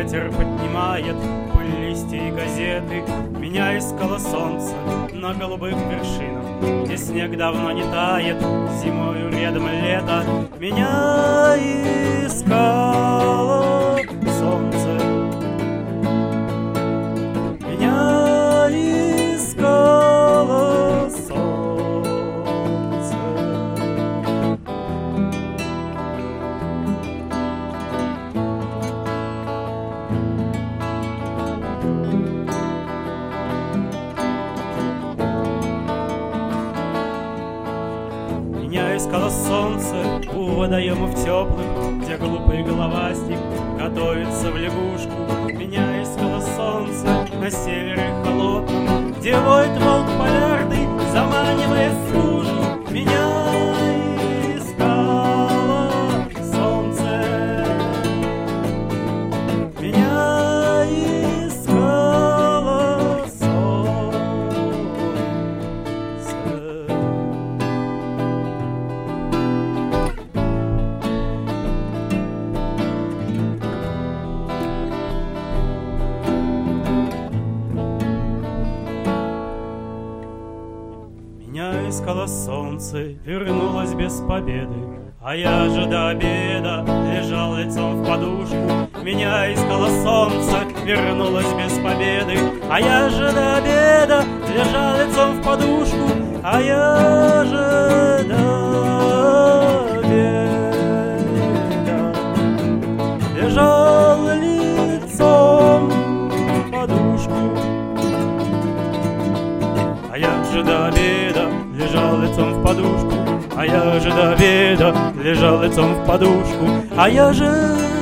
Ветер поднимает пыль листья и газеты. Меня искало солнце на голубых вершинах, где снег давно не тает, зимою рядом лето. Меня искало солнце. Меня искало солнце. Меня искало солнце у водоемов теплых, где глупый головастик готовится в лягушку. Меня искало солнце на севере холодном, где воет волк полярный, заманивая стужу. Меня искало солнце. Меня искало солнце. Меня искало солнце, вернулось без победы, а я же до обеда лежал лицом в подушку. Меня искало солнце, вернулось без победы, а я же до обеда лежал лицом в подушку. А я же до обеда лежал лицом в подушку. А я же до обеда лежал лицом в подушку. А я же до обеда лежал лицом в подушку. А я же